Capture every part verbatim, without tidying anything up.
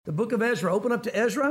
The book of Ezra. Open up to Ezra.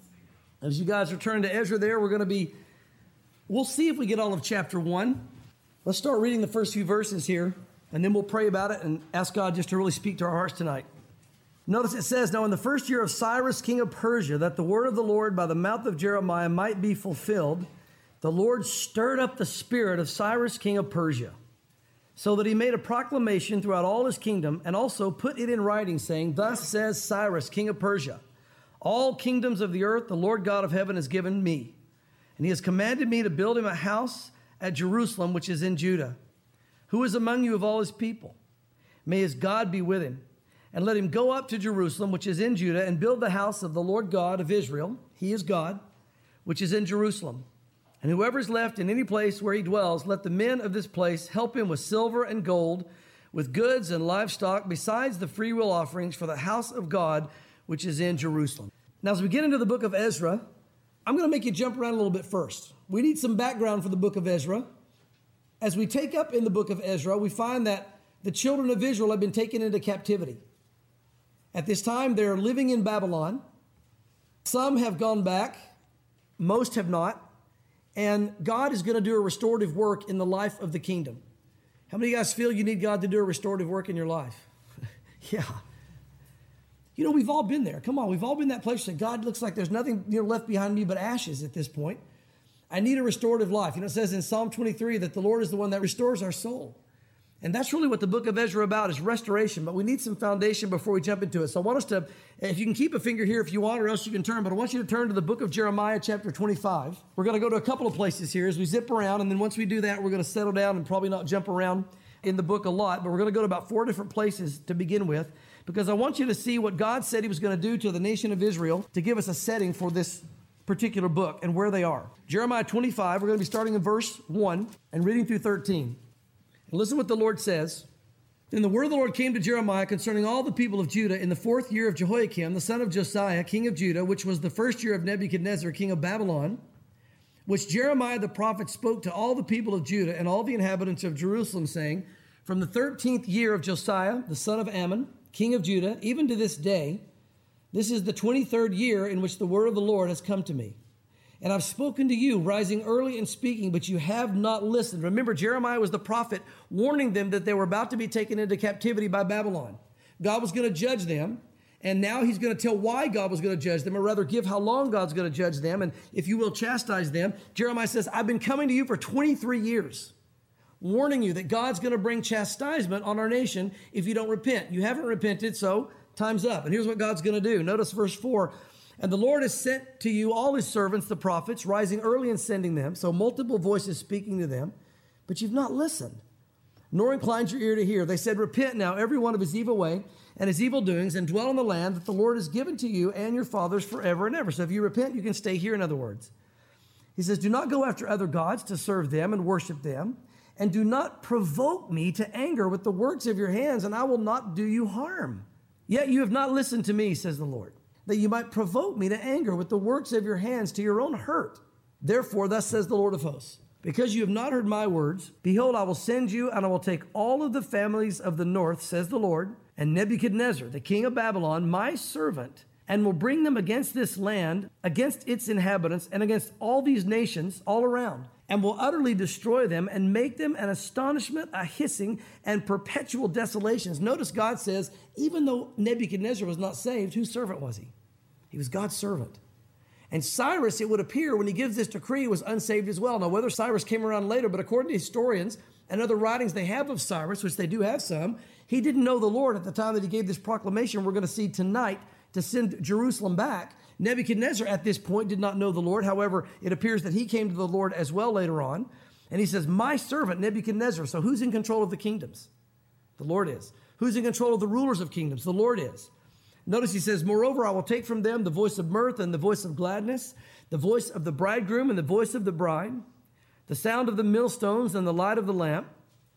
As you guys return to Ezra there, we're going to be, we'll see if we get all of chapter one. Let's start reading the first few verses here, and then we'll pray about it and ask God just to really speak to our hearts tonight. Notice it says, now in the first year of Cyrus, king of Persia, that the word of the Lord by the mouth of Jeremiah might be fulfilled, the Lord stirred up the spirit of Cyrus, king of Persia, so that he made a proclamation throughout all his kingdom, and also put it in writing, saying, thus says Cyrus, king of Persia, all kingdoms of the earth the Lord God of heaven has given me, and he has commanded me to build him a house at Jerusalem, which is in Judah. Who is among you of all his people? May his God be with him, and let him go up to Jerusalem, which is in Judah, and build the house of the Lord God of Israel, he is God, which is in Jerusalem. And whoever is left in any place where he dwells, let the men of this place help him with silver and gold, with goods and livestock, besides the freewill offerings for the house of God, which is in Jerusalem. Now, as we get into the book of Ezra, I'm going to make you jump around a little bit first. We need some background for the book of Ezra. As we take up in the book of Ezra, we find that the children of Israel have been taken into captivity. At this time, they're living in Babylon. Some have gone back. Most have not. And God is going to do a restorative work in the life of the kingdom. How many of you guys feel you need God to do a restorative work in your life? Yeah. You know, we've all been there. Come on, we've all been that place that God looks like there's nothing, you know, left behind me but ashes at this point. I need a restorative life. You know, it says in Psalm twenty-three that the Lord is the one that restores our soul. And that's really what the book of Ezra is about, is restoration. But we need some foundation before we jump into it. So I want us to, if you can keep a finger here if you want, or else you can turn. But I want you to turn to the book of Jeremiah, chapter twenty-five. We're going to go to a couple of places here as we zip around. And then once we do that, we're going to settle down and probably not jump around in the book a lot. But we're going to go to about four different places to begin with, because I want you to see what God said he was going to do to the nation of Israel to give us a setting for this particular book and where they are. Jeremiah twenty-five, we're going to be starting in verse one and reading through thirteen. And listen what the Lord says. Then the word of the Lord came to Jeremiah concerning all the people of Judah in the fourth year of Jehoiakim, the son of Josiah, king of Judah, which was the first year of Nebuchadnezzar, king of Babylon, which Jeremiah the prophet spoke to all the people of Judah and all the inhabitants of Jerusalem, saying, from the thirteenth year of Josiah, the son of Ammon, king of Judah, even to this day, this is the twenty-third year in which the word of the Lord has come to me. And I've spoken to you, rising early and speaking, but you have not listened. Remember, Jeremiah was the prophet warning them that they were about to be taken into captivity by Babylon. God was going to judge them, and now he's going to tell why God was going to judge them, or rather give how long God's going to judge them, and if you will, chastise them. Jeremiah says, I've been coming to you for twenty-three years, warning you that God's going to bring chastisement on our nation if you don't repent. You haven't repented, so time's up. And here's what God's going to do. Notice verse four. And the Lord has sent to you all his servants, the prophets, rising early and sending them. So multiple voices speaking to them. But you've not listened, nor inclined your ear to hear. They said, repent now, every one of his evil way and his evil doings, and dwell in the land that the Lord has given to you and your fathers forever and ever. So if you repent, you can stay here, in other words. He says, do not go after other gods to serve them and worship them. And do not provoke me to anger with the works of your hands, and I will not do you harm. Yet you have not listened to me, says the Lord, that you might provoke me to anger with the works of your hands to your own hurt. Therefore, thus says the Lord of hosts, because you have not heard my words, behold, I will send you, and I will take all of the families of the north, says the Lord, and Nebuchadnezzar, the king of Babylon, my servant, and will bring them against this land, against its inhabitants, and against all these nations all around, and will utterly destroy them and make them an astonishment, a hissing, and perpetual desolations. Notice God says, even though Nebuchadnezzar was not saved, whose servant was he? He was God's servant. And Cyrus, it would appear, when he gives this decree, was unsaved as well. Now, whether Cyrus came around later, but according to historians and other writings they have of Cyrus, which they do have some, he didn't know the Lord at the time that he gave this proclamation we're going to see tonight to send Jerusalem back. Nebuchadnezzar at this point did not know the Lord. However, it appears that he came to the Lord as well later on. And he says, my servant Nebuchadnezzar. So who's in control of the kingdoms? The Lord is. Who's in control of the rulers of kingdoms? The Lord is. Notice he says, moreover, I will take from them the voice of mirth and the voice of gladness, the voice of the bridegroom and the voice of the bride, the sound of the millstones and the light of the lamp.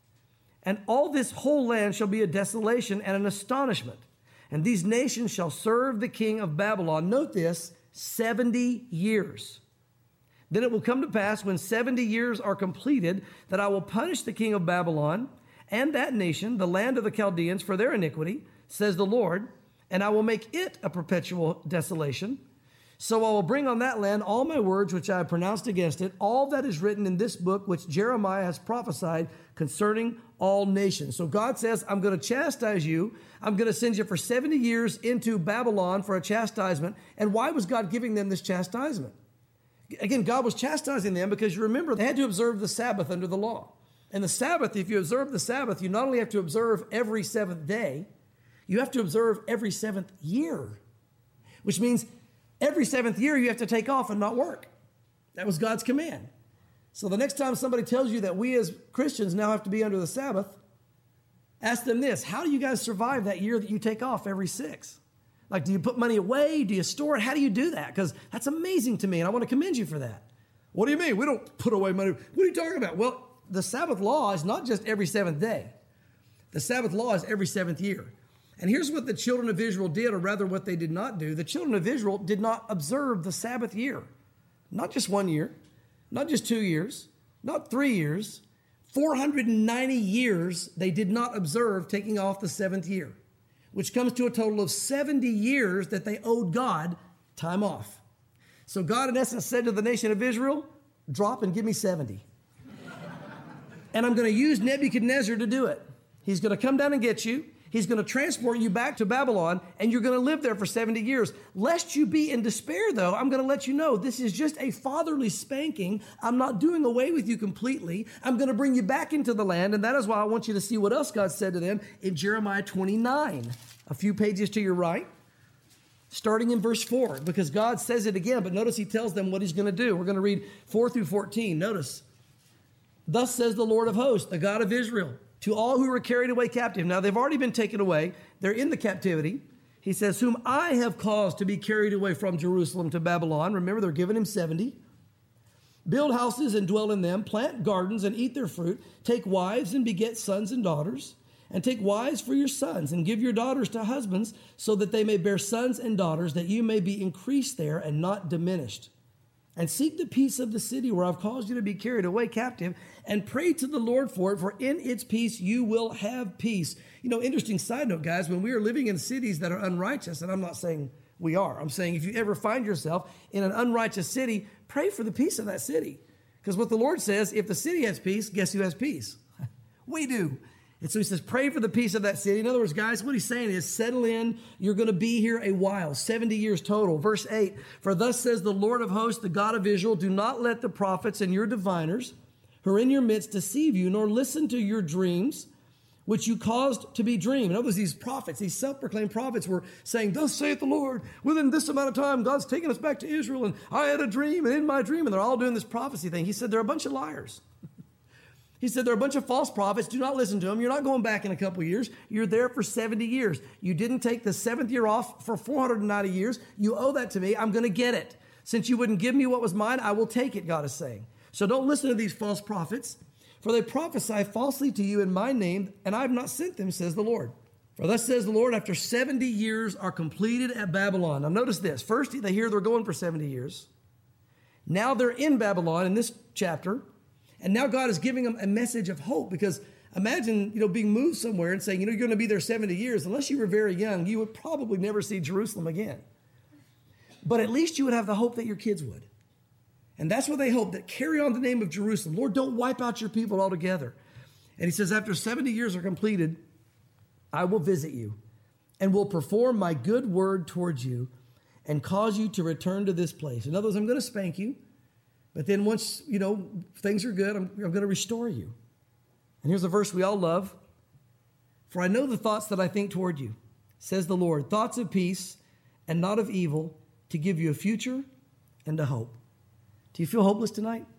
And all this whole land shall be a desolation and an astonishment. And these nations shall serve the king of Babylon. Note this, seventy years. Then it will come to pass when seventy years are completed that I will punish the king of Babylon and that nation, the land of the Chaldeans, for their iniquity, says the Lord, and I will make it a perpetual desolation. So I will bring on that land all my words which I have pronounced against it, all that is written in this book which Jeremiah has prophesied concerning all nations. So God says, I'm going to chastise you. I'm going to send you for seventy years into Babylon for a chastisement. And why was God giving them this chastisement? Again, God was chastising them because you remember they had to observe the Sabbath under the law. And the Sabbath, if you observe the Sabbath, you not only have to observe every seventh day, you have to observe every seventh year, which means every seventh year you have to take off and not work. That was God's command. So the next time somebody tells you that we as Christians now have to be under the Sabbath, ask them this: how do you guys survive that year that you take off every six? Like, do you put money away? Do you store it? How do you do that? Because that's amazing to me, and I want to commend you for that. What do you mean? We don't put away money. What are you talking about? Well, the Sabbath law is not just every seventh day. The Sabbath law is every seventh year. And here's what the children of Israel did, or rather what they did not do. The children of Israel did not observe the Sabbath year. Not just one year, not just two years, not three years. four hundred ninety years they did not observe taking off the seventh year, which comes to a total of seventy years that they owed God time off. So God, in essence, said to the nation of Israel, drop and give me seventy. And I'm going to use Nebuchadnezzar to do it. He's going to come down and get you. He's going to transport you back to Babylon, and you're going to live there for seventy years. Lest you be in despair, though, I'm going to let you know this is just a fatherly spanking. I'm not doing away with you completely. I'm going to bring you back into the land, and that is why I want you to see what else God said to them in Jeremiah twenty-nine, a few pages to your right, starting in verse four, because God says it again, but notice he tells them what he's going to do. We're going to read four through fourteen. Notice, thus says the Lord of hosts, the God of Israel, to all who were carried away captive. Now, they've already been taken away. They're in the captivity. He says, whom I have caused to be carried away from Jerusalem to Babylon. Remember, they're giving him seventy. Build houses and dwell in them. Plant gardens and eat their fruit. Take wives and beget sons and daughters. And take wives for your sons and give your daughters to husbands so that they may bear sons and daughters, that you may be increased there and not diminished. And seek the peace of the city where I've caused you to be carried away captive, and pray to the Lord for it, for in its peace you will have peace. You know, interesting side note, guys, when we are living in cities that are unrighteous, and I'm not saying we are, I'm saying if you ever find yourself in an unrighteous city, pray for the peace of that city. Because what the Lord says, if the city has peace, guess who has peace? We do. And so he says, pray for the peace of that city. In other words, guys, what he's saying is settle in. You're going to be here a while, seventy years total. Verse eight, for thus says the Lord of hosts, the God of Israel, do not let the prophets and your diviners who are in your midst deceive you, nor listen to your dreams, which you caused to be dreamed. In other words, these prophets, these self-proclaimed prophets were saying, thus saith the Lord, within this amount of time, God's taking us back to Israel, and I had a dream, and in my dream, and they're all doing this prophecy thing. He said, they're a bunch of liars. He said, there are a bunch of false prophets. Do not listen to them. You're not going back in a couple of years. You're there for seventy years. You didn't take the seventh year off for four hundred ninety years. You owe that to me. I'm going to get it. Since you wouldn't give me what was mine, I will take it, God is saying. So don't listen to these false prophets, for they prophesy falsely to you in my name, and I have not sent them, says the Lord. For thus says the Lord, after seventy years are completed at Babylon. Now notice this. First, they hear they're going for seventy years. Now they're in Babylon in this chapter. And now God is giving them a message of hope, because imagine, you know, being moved somewhere and saying, you know, you're going to be there seventy years. Unless you were very young, you would probably never see Jerusalem again. But at least you would have the hope that your kids would. And that's what they hope, that carry on the name of Jerusalem. Lord, don't wipe out your people altogether. And he says, after seventy years are completed, I will visit you and will perform my good word towards you and cause you to return to this place. In other words, I'm going to spank you. But then once, you know, things are good, I'm, I'm going to restore you. And here's a verse we all love. For I know the thoughts that I think toward you, says the Lord, thoughts of peace and not of evil, to give you a future and a hope. Do you feel hopeless tonight?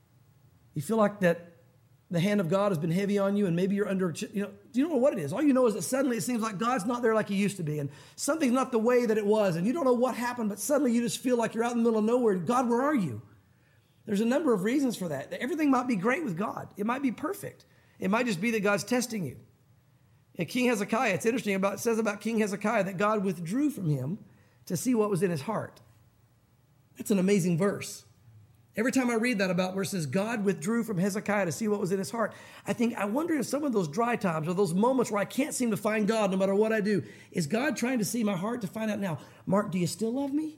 You feel like that the hand of God has been heavy on you, and maybe you're under, you know, you don't know what it is. All you know is that suddenly it seems like God's not there like he used to be, and something's not the way that it was, and you don't know what happened, but suddenly you just feel like you're out in the middle of nowhere. God, where are you? There's a number of reasons for that. Everything might be great with God. It might be perfect. It might just be that God's testing you. And King Hezekiah, it's interesting, about, it says about King Hezekiah that God withdrew from him to see what was in his heart. That's an amazing verse. Every time I read that about where it says God withdrew from Hezekiah to see what was in his heart, I think, I wonder if some of those dry times or those moments where I can't seem to find God no matter what I do, is God trying to see my heart to find out now, Mark, do you still love me?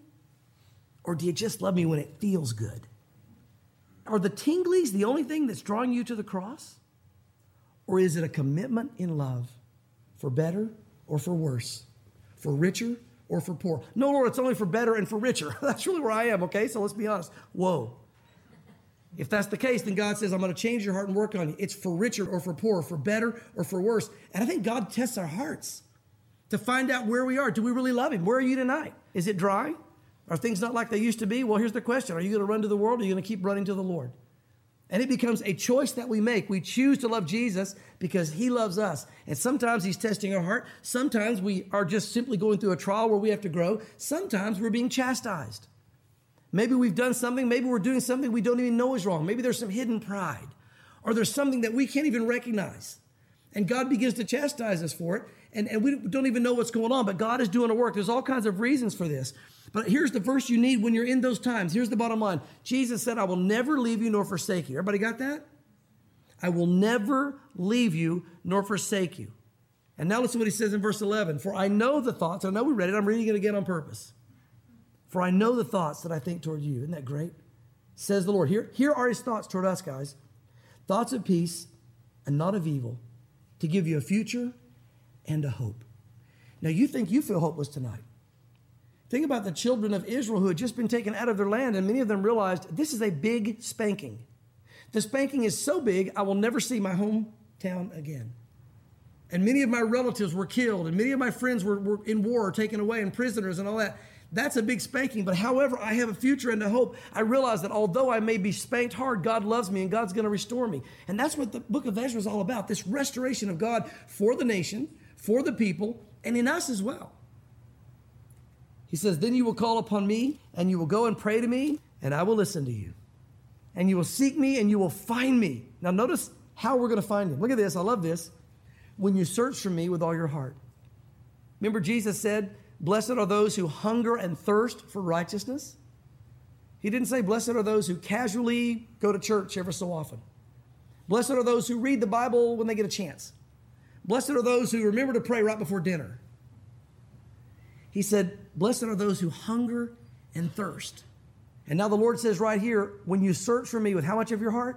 Or do you just love me when it feels good? Are the tinglies the only thing that's drawing you to the cross? Or is it a commitment in love for better or for worse, for richer or for poor? No, Lord, it's only for better and for richer. That's really where I am, okay? So let's be honest. Whoa. If that's the case, then God says, I'm going to change your heart and work on you. It's for richer or for poor, for better or for worse. And I think God tests our hearts to find out where we are. Do we really love him? Where are you tonight? Is it dry? Are things not like they used to be? Well, here's the question. Are you going to run to the world or are you going to keep running to the Lord? And it becomes a choice that we make. We choose to love Jesus because he loves us. And sometimes he's testing our heart. Sometimes we are just simply going through a trial where we have to grow. Sometimes we're being chastised. Maybe we've done something. Maybe we're doing something we don't even know is wrong. Maybe there's some hidden pride. Or there's something that we can't even recognize. And God begins to chastise us for it. And, and we don't even know what's going on. But God is doing a work. There's all kinds of reasons for this. But here's the verse you need when you're in those times. Here's the bottom line. Jesus said, I will never leave you nor forsake you. Everybody got that? I will never leave you nor forsake you. And now listen to what he says in verse eleven. For I know the thoughts. I know we read it. I'm reading it again on purpose. For I know the thoughts that I think toward you. Isn't that great? Says the Lord. Here, here are his thoughts toward us, guys. Thoughts of peace and not of evil, to give you a future and a hope. Now you think you feel hopeless tonight. Think about the children of Israel who had just been taken out of their land, and many of them realized this is a big spanking. The spanking is so big, I will never see my hometown again. And many of my relatives were killed, and many of my friends were, were in war or taken away and prisoners and all that. That's a big spanking, but however, I have a future and a hope. I realize that although I may be spanked hard, God loves me and God's going to restore me. And that's what the book of Ezra is all about, this restoration of God for the nation, for the people, and in us as well. He says, then you will call upon me, and you will go and pray to me, and I will listen to you. And you will seek me, and you will find me. Now notice how we're going to find him. Look at this. I love this. When you search for me with all your heart. Remember Jesus said, blessed are those who hunger and thirst for righteousness. He didn't say, blessed are those who casually go to church ever so often. Blessed are those who read the Bible when they get a chance. Blessed are those who remember to pray right before dinner. He said, blessed are those who hunger and thirst. And now the Lord says right here, when you search for me with how much of your heart?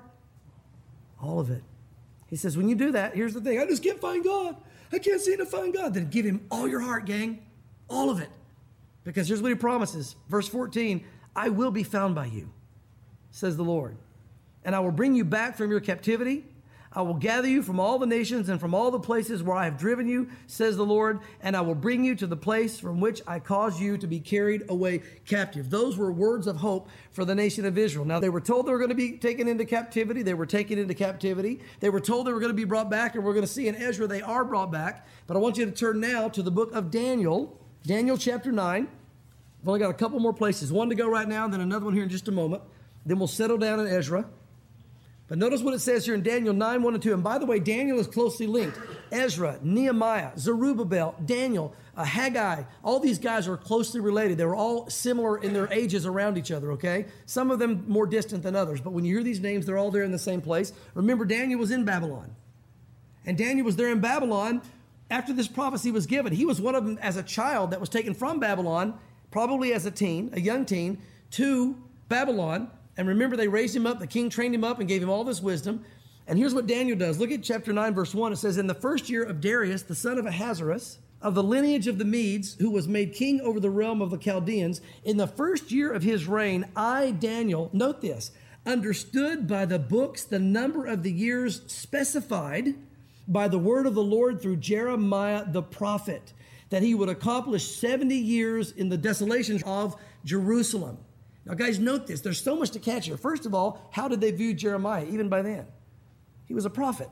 All of it. He says, when you do that, here's the thing. I just can't find God. I can't seem to find God. Then give him all your heart, gang. All of it. Because here's what he promises. Verse fourteen, I will be found by you, says the Lord. And I will bring you back from your captivity. I will gather you from all the nations and from all the places where I have driven you, says the Lord, and I will bring you to the place from which I caused you to be carried away captive. Those were words of hope for the nation of Israel. Now, they were told they were going to be taken into captivity. They were taken into captivity. They were told they were going to be brought back, and we're going to see in Ezra they are brought back. But I want you to turn now to the book of Daniel, Daniel chapter nine. I've only got a couple more places. One to go right now, and then another one here in just a moment. Then we'll settle down in Ezra. But notice what it says here in Daniel nine, one and two. And by the way, Daniel is closely linked. Ezra, Nehemiah, Zerubbabel, Daniel, uh, Haggai, all these guys are closely related. They were all similar in their ages around each other, okay? Some of them more distant than others. But when you hear these names, they're all there in the same place. Remember, Daniel was in Babylon. And Daniel was there in Babylon after this prophecy was given. He was one of them as a child that was taken from Babylon, probably as a teen, a young teen, to Babylon. And remember, they raised him up. The king trained him up and gave him all this wisdom. And here's what Daniel does. Look at chapter nine, verse one. It says, in the first year of Darius, the son of Ahasuerus, of the lineage of the Medes, who was made king over the realm of the Chaldeans, in the first year of his reign, I, Daniel, note this, understood by the books the number of the years specified by the word of the Lord through Jeremiah the prophet, that he would accomplish seventy years in the desolations of Jerusalem. Now, guys, note this. There's so much to catch here. First of all, how did they view Jeremiah even by then? He was a prophet.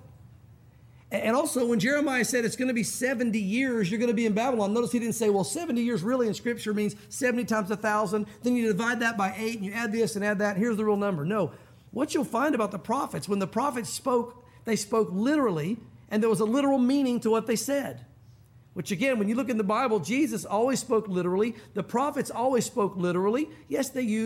And also, when Jeremiah said it's going to be seventy years, you're going to be in Babylon, notice he didn't say, well, seventy years really in Scripture means seventy times one thousand. Then you divide that by eight, and you add this and add that. Here's the real number. No. What you'll find about the prophets, when the prophets spoke, they spoke literally, and there was a literal meaning to what they said. Which again, when you look in the Bible, Jesus always spoke literally. The prophets always spoke literally. Yes, they used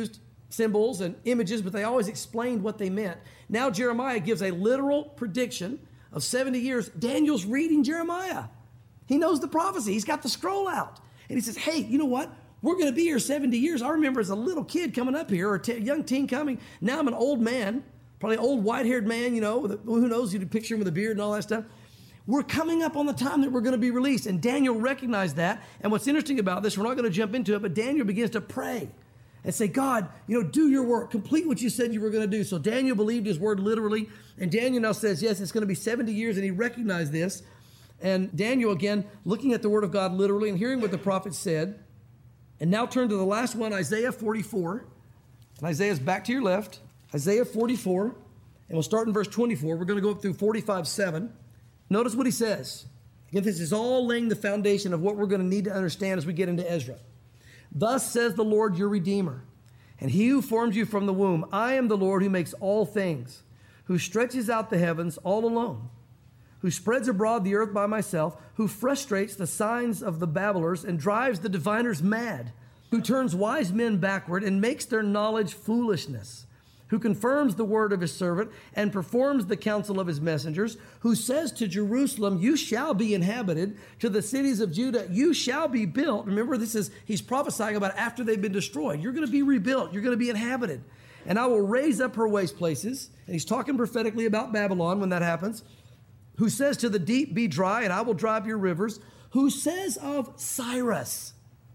symbols and images, but they always explained what they meant. Now Jeremiah gives a literal prediction of seventy years. Daniel's reading Jeremiah. He knows the prophecy. He's got the scroll out. And he says, hey, you know what? We're going to be here seventy years. I remember as a little kid coming up here, or a t- young teen coming. Now I'm an old man, probably an old white-haired man, you know, who knows, you could picture him with a beard and all that stuff. We're coming up on the time that we're going to be released. And Daniel recognized that. And what's interesting about this, we're not going to jump into it, but Daniel begins to pray and say, God, you know, do your work. Complete what you said you were going to do. So Daniel believed his word literally. And Daniel now says, yes, it's going to be seventy years. And he recognized this. And Daniel, again, looking at the word of God literally and hearing what the prophet said. And now turn to the last one, Isaiah forty-four. And Isaiah's back to your left. Isaiah forty-four. And we'll start in verse twenty-four. We're going to go up through forty-five seven. Notice what he says. Again, this is all laying the foundation of what we're going to need to understand as we get into Ezra. Thus says the Lord your Redeemer, and he who formed you from the womb. I am the Lord who makes all things, who stretches out the heavens all alone, who spreads abroad the earth by myself, who frustrates the signs of the babblers and drives the diviners mad, who turns wise men backward and makes their knowledge foolishness, who confirms the word of his servant and performs the counsel of his messengers, who says to Jerusalem, you shall be inhabited, to the cities of Judah, you shall be built. Remember, this is, he's prophesying about after they've been destroyed. You're going to be rebuilt. You're going to be inhabited. And I will raise up her waste places. And he's talking prophetically about Babylon when that happens. Who says to the deep, be dry, and I will dry up your rivers. Who says of Cyrus,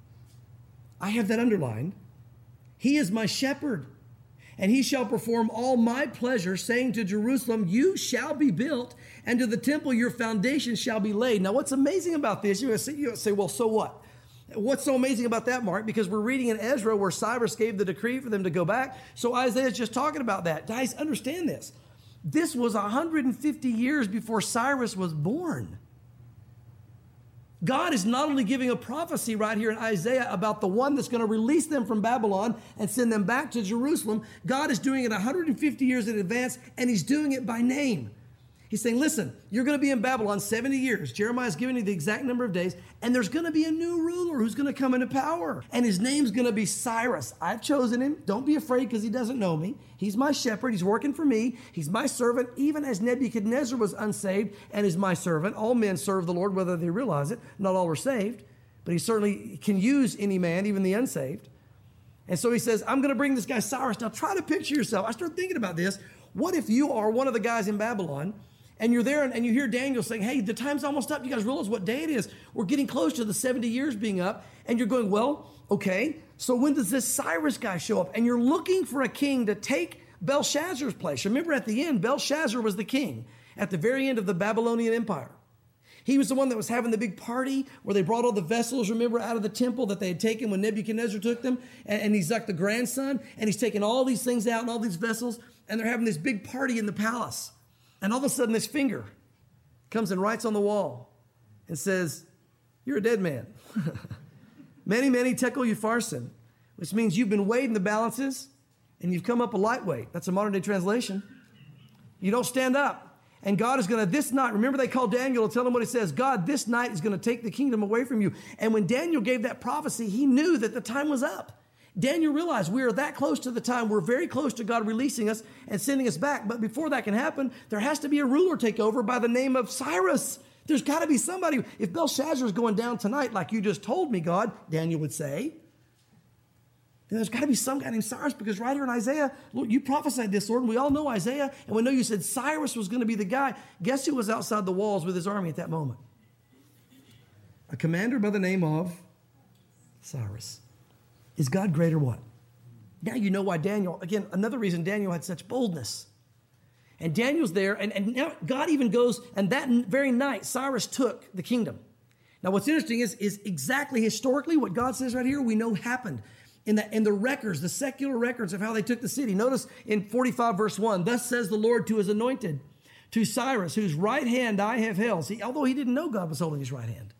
I have that underlined, he is my shepherd, and he shall perform all my pleasure, saying to Jerusalem, you shall be built, and to the temple your foundation shall be laid. Now, what's amazing about this, you're going to say, well, so what? What's so amazing about that, Mark? Because we're reading in Ezra where Cyrus gave the decree for them to go back. So Isaiah's just talking about that. Guys, understand this. This was one hundred fifty years before Cyrus was born. God is not only giving a prophecy right here in Isaiah about the one that's going to release them from Babylon and send them back to Jerusalem. God is doing it one hundred fifty years in advance, and he's doing it by name. He's saying, listen, you're going to be in Babylon seventy years. Jeremiah's giving you the exact number of days, and there's going to be a new ruler who's going to come into power, and his name's going to be Cyrus. I've chosen him. Don't be afraid because he doesn't know me. He's my shepherd. He's working for me. He's my servant, even as Nebuchadnezzar was unsaved and is my servant. All men serve the Lord, whether they realize it. Not all are saved, but he certainly can use any man, even the unsaved. And so he says, I'm going to bring this guy Cyrus. Now try to picture yourself. I started thinking about this. What if you are one of the guys in Babylon, and you're there and you hear Daniel saying, hey, the time's almost up. You guys realize what day it is. We're getting close to the seventy years being up. And you're going, well, okay, so when does this Cyrus guy show up? And you're looking for a king to take Belshazzar's place. Remember at the end, Belshazzar was the king at the very end of the Babylonian Empire. He was the one that was having the big party where they brought all the vessels, remember, out of the temple that they had taken when Nebuchadnezzar took them. And, and he's like the grandson, and he's taking all these things out and all these vessels, and they're having this big party in the palace. And all of a sudden, this finger comes and writes on the wall and says, you're a dead man. Many, many tekel upharsin, which means you've been weighed in the balances and you've come up a lightweight. That's a modern day translation. You don't stand up. And God is going to, this night, remember they called Daniel to tell him what he says. God, this night is going to take the kingdom away from you. And when Daniel gave that prophecy, he knew that the time was up. Daniel realized we are that close to the time. We're very close to God releasing us and sending us back. But before that can happen, there has to be a ruler take over by the name of Cyrus. There's got to be somebody. If Belshazzar is going down tonight, like you just told me, God, Daniel would say, then there's got to be some guy named Cyrus, because right here in Isaiah, look, you prophesied this, Lord, and we all know Isaiah, and we know you said Cyrus was going to be the guy. Guess who was outside the walls with his army at that moment? A commander by the name of Cyrus. Is God great or what? Now you know why Daniel, again, another reason Daniel had such boldness. And Daniel's there, and, and now God even goes, and that very night, Cyrus took the kingdom. Now what's interesting is, is exactly historically what God says right here, we know happened. In the, in the records, the secular records of how they took the city. Notice in forty-five verse one, thus says the Lord to his anointed, to Cyrus, whose right hand I have held. See, although he didn't know God was holding his right hand.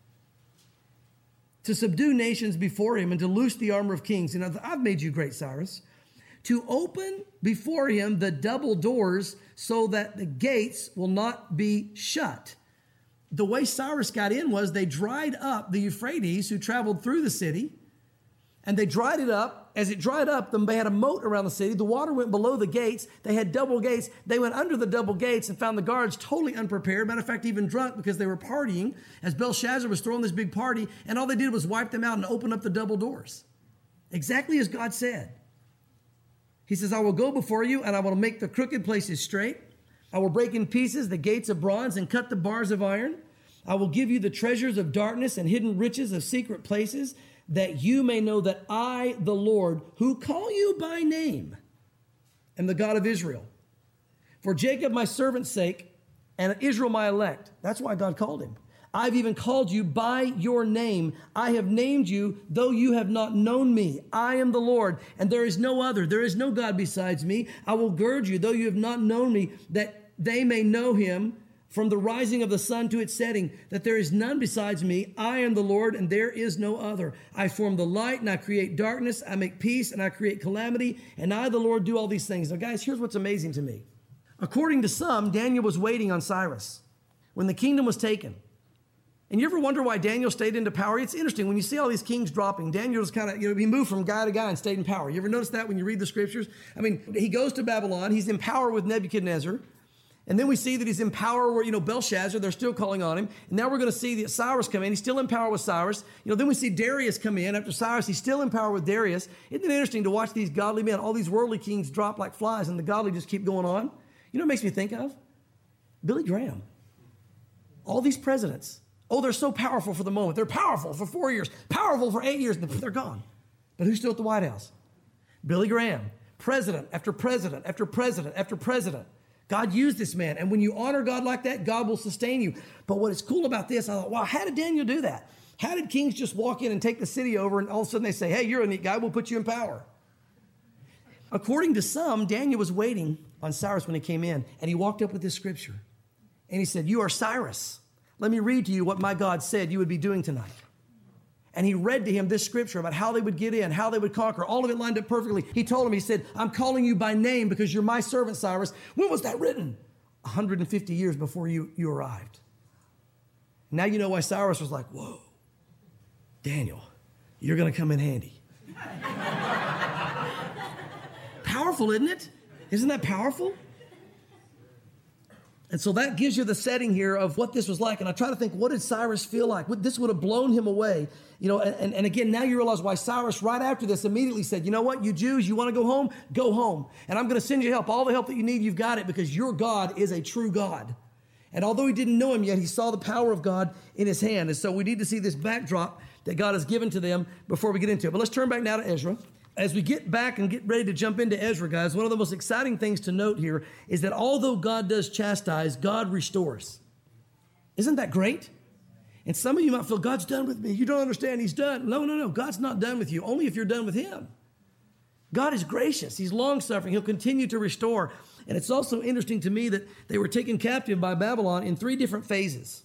To subdue nations before him and to loose the armor of kings. And I've made you great, Cyrus. To open before him the double doors so that the gates will not be shut. The way Cyrus got in was they dried up the Euphrates who traveled through the city. And they dried it up. As it dried up, they had a moat around the city. The water went below the gates. They had double gates. They went under the double gates and found the guards totally unprepared. Matter of fact, even drunk because they were partying as Belshazzar was throwing this big party. And all they did was wipe them out and open up the double doors. Exactly as God said. He says, I will go before you and I will make the crooked places straight. I will break in pieces the gates of bronze and cut the bars of iron. I will give you the treasures of darkness and hidden riches of secret places, that you may know that I, the Lord, who call you by name, am the God of Israel. For Jacob my servant's sake, and Israel my elect. That's why God called him. I've even called you by your name. I have named you, though you have not known me. I am the Lord, and there is no other. There is no God besides me. I will gird you, though you have not known me, that they may know him, from the rising of the sun to its setting, that there is none besides me. I am the Lord, and there is no other. I form the light, and I create darkness. I make peace, and I create calamity. And I, the Lord, do all these things. Now, guys, here's what's amazing to me. According to some, Daniel was waiting on Cyrus when the kingdom was taken. And you ever wonder why Daniel stayed into power? It's interesting. When you see all these kings dropping, Daniel was kind of, you know, he moved from guy to guy and stayed in power. You ever notice that when you read the scriptures? I mean, he goes to Babylon. He's in power with Nebuchadnezzar. And then we see that he's in power where, you know, Belshazzar, they're still calling on him. And now we're going to see that Cyrus come in. He's still in power with Cyrus. You know, then we see Darius come in. After Cyrus, he's still in power with Darius. Isn't it interesting to watch these godly men, all these worldly kings drop like flies and the godly just keep going on? You know what it makes me think of? Billy Graham. All these presidents. Oh, they're so powerful for the moment. They're powerful for four years, powerful for eight years, and they're gone. But who's still at the White House? Billy Graham. President after president after president after president. God used this man. And when you honor God like that, God will sustain you. But what is cool about this, I thought, wow, how did Daniel do that? How did kings just walk in and take the city over and all of a sudden they say, hey, you're a neat guy, we'll put you in power? According to some, Daniel was waiting on Cyrus when he came in, and he walked up with this scripture. And he said, you are Cyrus. Let me read to you what my God said you would be doing tonight. And he read to him this scripture about how they would get in, how they would conquer. All of it lined up perfectly. He told him, he said, I'm calling you by name because you're my servant, Cyrus. When was that written? one hundred fifty years before you, you arrived. Now you know why Cyrus was like, whoa, Daniel, you're going to come in handy. Powerful, isn't it? Isn't that powerful? And so that gives you the setting here of what this was like. And I try to think, what did Cyrus feel like? This would have blown him away. You know, and, and again, now you realize why Cyrus right after this immediately said, you know what, you Jews, you want to go home? Go home. And I'm going to send you help. All the help that you need, you've got it, because your God is a true God. And although he didn't know him yet, he saw the power of God in his hand. And so we need to see this backdrop that God has given to them before we get into it. But let's turn back now to Ezra. As we get back and get ready to jump into Ezra, guys, one of the most exciting things to note here is that although God does chastise, God restores. Isn't that great? And some of you might feel, God's done with me. You don't understand, he's done. No, no, no. God's not done with you, only if you're done with him. God is gracious. He's long-suffering. He'll continue to restore. And it's also interesting to me that they were taken captive by Babylon in three different phases.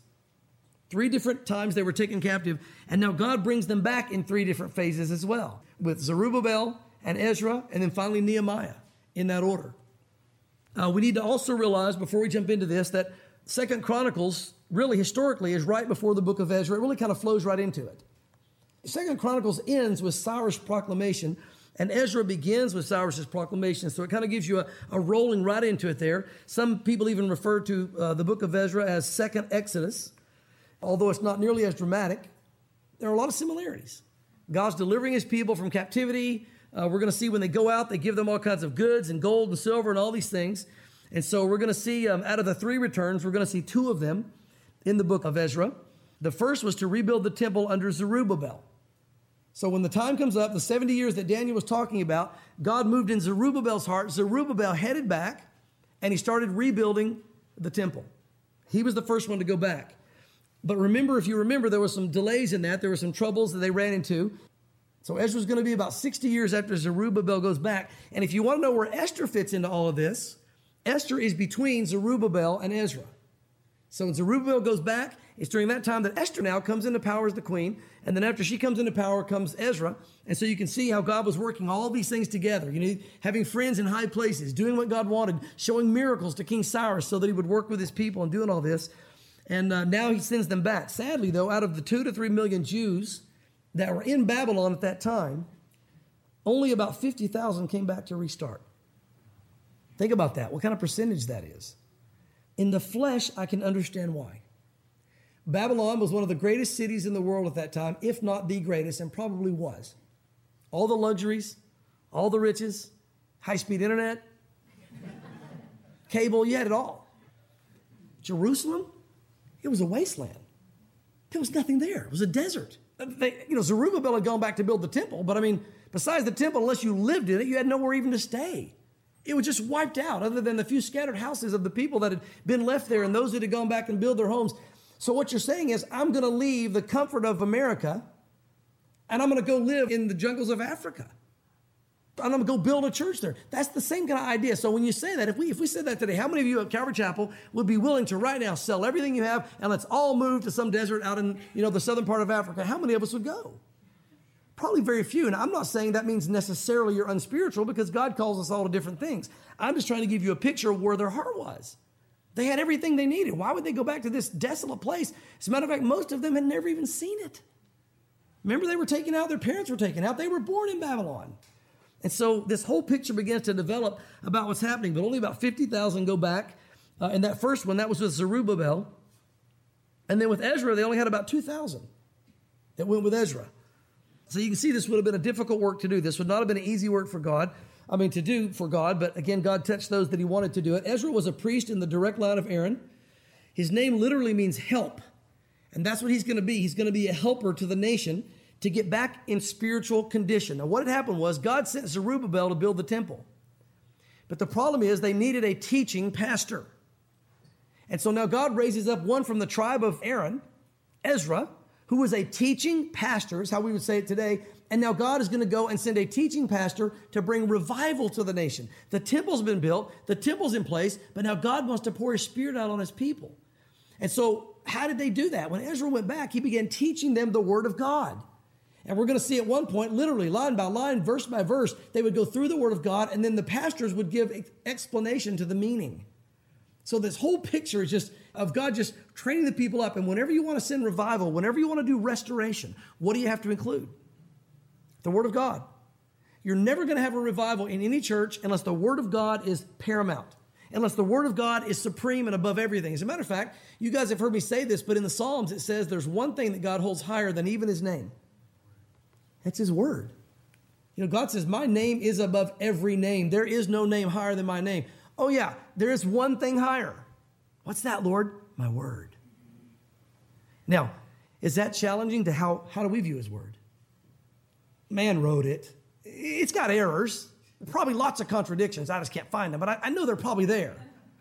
Three different times they were taken captive. And now God brings them back in three different phases as well, with Zerubbabel and Ezra, and then finally Nehemiah, in that order. Uh, we need to also realize, before we jump into this, that Second Chronicles, really historically, is right before the book of Ezra. It really kind of flows right into it. Second Chronicles ends with Cyrus' proclamation, and Ezra begins with Cyrus' proclamation. So it kind of gives you a, a rolling right into it there. Some people even refer to uh, the book of Ezra as Second Exodus, although it's not nearly as dramatic. There are a lot of similarities. God's delivering his people from captivity. Uh, we're going to see when they go out, they give them all kinds of goods and gold and silver and all these things. And so we're going to see um, out of the three returns, we're going to see two of them in the book of Ezra. The first was to rebuild the temple under Zerubbabel. So when the time comes up, the seventy years that Daniel was talking about, God moved in Zerubbabel's heart. Zerubbabel headed back, and he started rebuilding the temple. He was the first one to go back. But remember, if you remember, there were some delays in that. There were some troubles that they ran into. So Ezra's going to be about sixty years after Zerubbabel goes back. And if you want to know where Esther fits into all of this, Esther is between Zerubbabel and Ezra. So when Zerubbabel goes back, it's during that time that Esther now comes into power as the queen. And then after she comes into power comes Ezra. And so you can see how God was working all these things together. You know, having friends in high places, doing what God wanted, showing miracles to King Cyrus so that he would work with his people and doing all this. And uh, now he sends them back. Sadly, though, out of the two to three million Jews that were in Babylon at that time, only about fifty thousand came back to restart. Think about that, what kind of percentage that is. In the flesh, I can understand why. Babylon was one of the greatest cities in the world at that time, if not the greatest, and probably was. All the luxuries, all the riches, high-speed internet, cable, you had it all. Jerusalem, it was a wasteland. There was nothing there. It was a desert. They, you know, Zerubbabel had gone back to build the temple, but I mean, besides the temple, unless you lived in it, you had nowhere even to stay. It was just wiped out, other than the few scattered houses of the people that had been left there and those that had gone back and built their homes. So what you're saying is, I'm going to leave the comfort of America, and I'm going to go live in the jungles of Africa. And I'm going to go build a church there. That's the same kind of idea. So when you say that, if we if we said that today, how many of you at Calvary Chapel would be willing to right now sell everything you have and let's all move to some desert out in, you know, the southern part of Africa? How many of us would go? Probably very few. And I'm not saying that means necessarily you're unspiritual, because God calls us all to different things. I'm just trying to give you a picture of where their heart was. They had everything they needed. Why would they go back to this desolate place? As a matter of fact, most of them had never even seen it. Remember, they were taken out. Their parents were taken out. They were born in Babylon. And so this whole picture begins to develop about what's happening, but only about fifty thousand go back. Uh, and that first one, that was with Zerubbabel. And then with Ezra, they only had about two thousand that went with Ezra. So you can see this would have been a difficult work to do. This would not have been an easy work for God. I mean, to do for God. But again, God touched those that he wanted to do it. Ezra was a priest in the direct line of Aaron. His name literally means help. And that's what he's going to be. He's going to be a helper to the nation to get back in spiritual condition. Now, what had happened was God sent Zerubbabel to build the temple. But the problem is they needed a teaching pastor. And so now God raises up one from the tribe of Aaron, Ezra, who was a teaching pastor, is how we would say it today. And now God is going to go and send a teaching pastor to bring revival to the nation. The temple's been built, the temple's in place, but now God wants to pour his spirit out on his people. And so how did they do that? When Ezra went back, he began teaching them the word of God. And we're going to see at one point, literally line by line, verse by verse, they would go through the word of God, and then the pastors would give explanation to the meaning. So this whole picture is just of God just training the people up. And whenever you want to send revival, whenever you want to do restoration, what do you have to include? The word of God. You're never going to have a revival in any church unless the word of God is paramount, unless the word of God is supreme and above everything. As a matter of fact, you guys have heard me say this, but in the Psalms it says there's one thing that God holds higher than even his name. That's his word. You know, God says, my name is above every name. There is no name higher than my name. Oh yeah, there is one thing higher. What's that, Lord? My word. Now, is that challenging to how, how do we view his word? Man wrote it. It's got errors, probably lots of contradictions. I just can't find them, but I, I know they're probably there.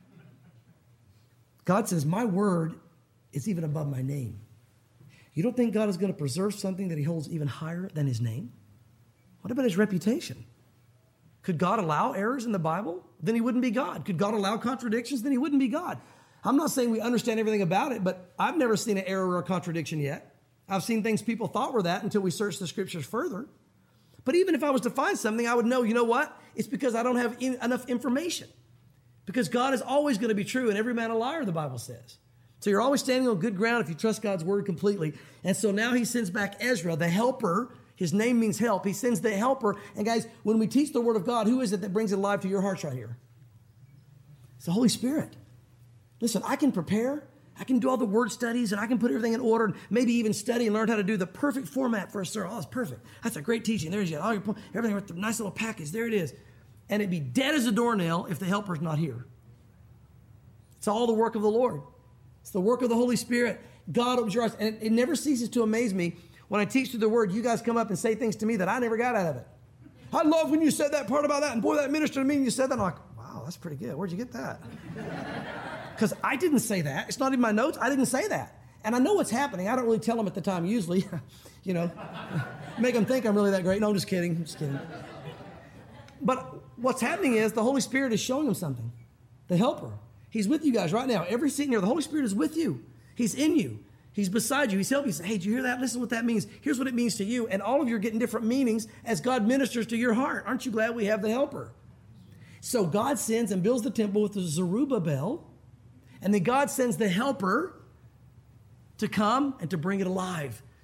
God says, my word is even above my name. You don't think God is going to preserve something that he holds even higher than his name? What about his reputation? Could God allow errors in the Bible? Then he wouldn't be God. Could God allow contradictions? Then he wouldn't be God. I'm not saying we understand everything about it, but I've never seen an error or a contradiction yet. I've seen things people thought were that until we searched the scriptures further. But even if I was to find something, I would know, you know what? It's because I don't have in, enough information. Because God is always going to be true and every man a liar, the Bible says. So you're always standing on good ground if you trust God's word completely. And so now he sends back Ezra, the helper. His name means help. He sends the helper. And guys, when we teach the word of God, who is it that brings it alive to your hearts right here? It's the Holy Spirit. Listen, I can prepare. I can do all the word studies and I can put everything in order and maybe even study and learn how to do the perfect format for a sermon. Oh, that's perfect. That's a great teaching. There's you. Oh, everything with the nice little package. There it is. And it'd be dead as a doornail if the helper's not here. It's all the work of the Lord. It's the work of the Holy Spirit. God opens your eyes. And it never ceases to amaze me when I teach through the word, you guys come up and say things to me that I never got out of it. I love when you said that part about that. And boy, that ministered to me and you said that. I'm like, wow, that's pretty good. Where'd you get that? Because I didn't say that. It's not in my notes. I didn't say that. And I know what's happening. I don't really tell them at the time usually. you know, make them think I'm really that great. No, I'm just kidding. I'm just kidding. But what's happening is the Holy Spirit is showing them something. The helper. He's with you guys right now. Every seat in here, the Holy Spirit is with you. He's in you. He's beside you. He's helping you. Say, hey, did you hear that? Listen to what that means. Here's what it means to you. And all of you are getting different meanings as God ministers to your heart. Aren't you glad we have the helper? So God sends and builds the temple with the Zerubbabel. And then God sends the helper to come and to bring it alive,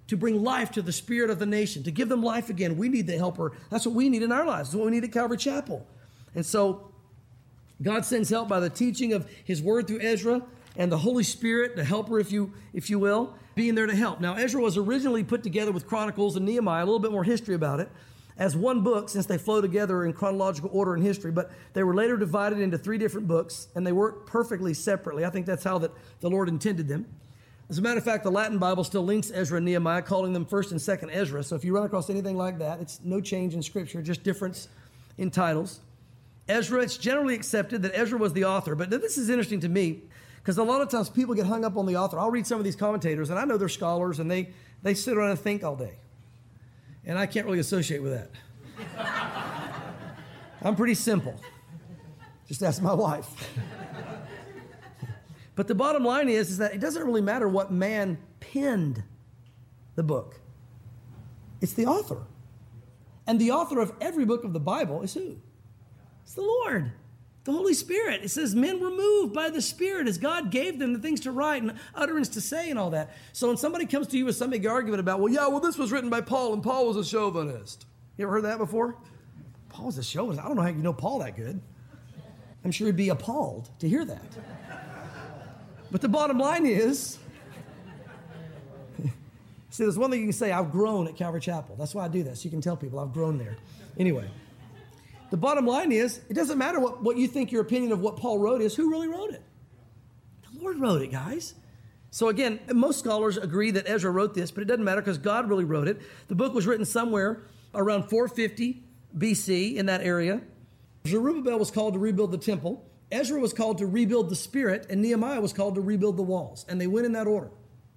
to bring life to the spirit of the nation, to give them life again. We need the helper. That's what we need in our lives. That's what we need at Calvary Chapel. And so God sends help by the teaching of his word through Ezra and the Holy Spirit, the helper, if you if you will, being there to help. Now, Ezra was originally put together with Chronicles and Nehemiah, a little bit more history about it, as one book, since they flow together in chronological order in history, but they were later divided into three different books, and they work perfectly separately. I think that's how that the Lord intended them. As a matter of fact, the Latin Bible still links Ezra and Nehemiah, calling them first and second Ezra. So if you run across anything like that, it's no change in Scripture, just difference in titles. Ezra, it's generally accepted that Ezra was the author, but this is interesting to me, because a lot of times people get hung up on the author. I'll read some of these commentators, and I know they're scholars, and they, they sit around and think all day. And I can't really associate with that. I'm pretty simple. Just ask my wife. But the bottom line is, is that it doesn't really matter what man penned the book. It's the author. And the author of every book of the Bible is who? It's the Lord, the Holy Spirit. It says men were moved by the Spirit as God gave them the things to write and utterance to say and all that. So when somebody comes to you with some big argument about, well, yeah, well, this was written by Paul and Paul was a chauvinist. You ever heard that before? Paul was a chauvinist. I don't know how you know Paul that good. I'm sure he'd be appalled to hear that. But the bottom line is, see, there's one thing you can say, I've grown at Calvary Chapel. That's why I do this. You can tell people I've grown there. Anyway. The bottom line is, it doesn't matter what, what you think your opinion of what Paul wrote is. Who really wrote it? The Lord wrote it, guys. So again, most scholars agree that Ezra wrote this, but it doesn't matter because God really wrote it. The book was written somewhere around four fifty B C in that area. Zerubbabel was called to rebuild the temple. Ezra was called to rebuild the Spirit, and Nehemiah was called to rebuild the walls. And they went in that order.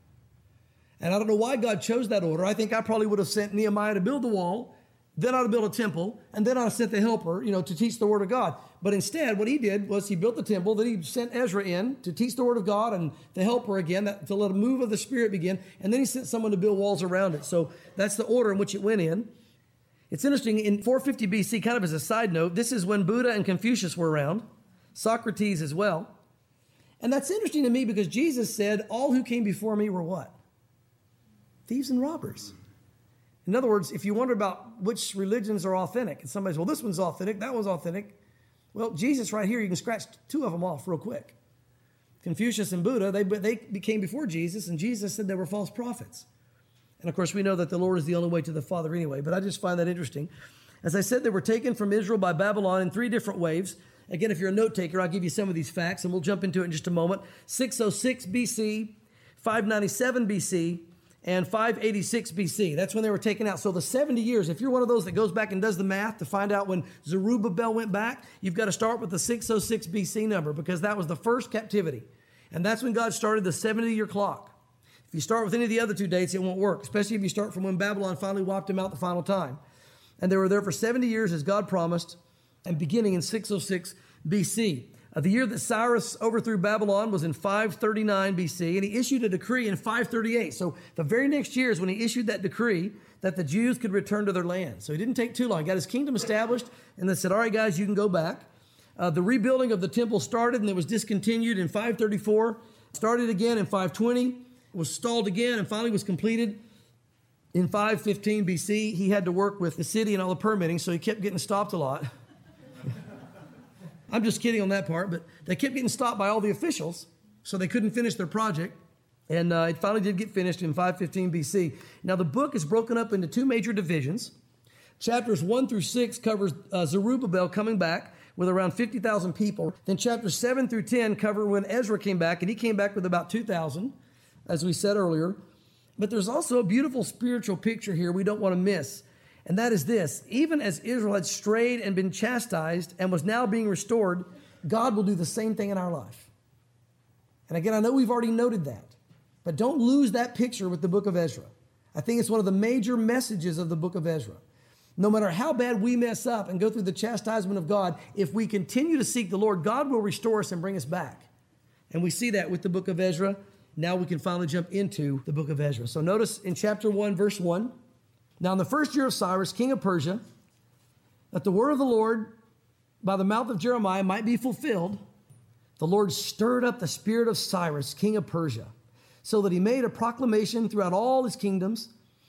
And I don't know why God chose that order. I think I probably would have sent Nehemiah to build the wall, then I'd have built a temple, and then I'd have sent the helper, you know, to teach the word of God. But instead, what he did was he built the temple, then he sent Ezra in to teach the word of God and the helper again, that, to let a move of the Spirit begin, and then he sent someone to build walls around it. So that's the order in which it went in. It's interesting, in four fifty B C, kind of as a side note, this is when Buddha and Confucius were around, Socrates as well. And that's interesting to me because Jesus said, all who came before me were what? Thieves and robbers. In other words, if you wonder about which religions are authentic, and somebody's, well, this one's authentic, that one's authentic. Well, Jesus right here, you can scratch two of them off real quick. Confucius and Buddha, they, they came before Jesus, and Jesus said they were false prophets. And of course, we know that the Lord is the only way to the Father anyway, but I just find that interesting. As I said, they were taken from Israel by Babylon in three different waves. Again, if you're a note taker, I'll give you some of these facts, and we'll jump into it in just a moment. six oh six B C, five ninety-seven B C, and five eighty-six B C. That's when they were taken out. So the seventy years, if you're one of those that goes back and does the math to find out when Zerubbabel went back, you've got to start with the six oh six B C number because that was the first captivity. And that's when God started the seventy-year clock. If you start with any of the other two dates, it won't work, especially if you start from when Babylon finally wiped them out the final time. And they were there for seventy years as God promised, and beginning in six oh six B C. Uh, the year that Cyrus overthrew Babylon was in five thirty-nine B C, and he issued a decree in five thirty-eight. So the very next year is when he issued that decree that the Jews could return to their land. So he didn't take too long. He got his kingdom established, and then said, all right, guys, you can go back. Uh, the rebuilding of the temple started, and it was discontinued in five thirty-four. Started again in five twenty, was stalled again, and finally was completed in five fifteen B C. He had to work with the city and all the permitting, so he kept getting stopped a lot. I'm just kidding on that part, but they kept getting stopped by all the officials, so they couldn't finish their project. And uh, it finally did get finished in five fifteen B C. Now, the book is broken up into two major divisions. Chapters one through six covers uh, Zerubbabel coming back with around fifty thousand people. Then chapters seven through ten cover when Ezra came back, and he came back with about two thousand, as we said earlier. But there's also a beautiful spiritual picture here we don't want to miss. And that is this: even as Israel had strayed and been chastised and was now being restored, God will do the same thing in our life. And again, I know we've already noted that, but don't lose that picture with the book of Ezra. I think it's one of the major messages of the book of Ezra. No matter how bad we mess up and go through the chastisement of God, if we continue to seek the Lord, God will restore us and bring us back. And we see that with the book of Ezra. Now we can finally jump into the book of Ezra. So notice in chapter one, verse one, now in the first year of Cyrus, king of Persia, that the word of the Lord by the mouth of Jeremiah might be fulfilled, the Lord stirred up the spirit of Cyrus, king of Persia, so that he made a proclamation throughout all his kingdoms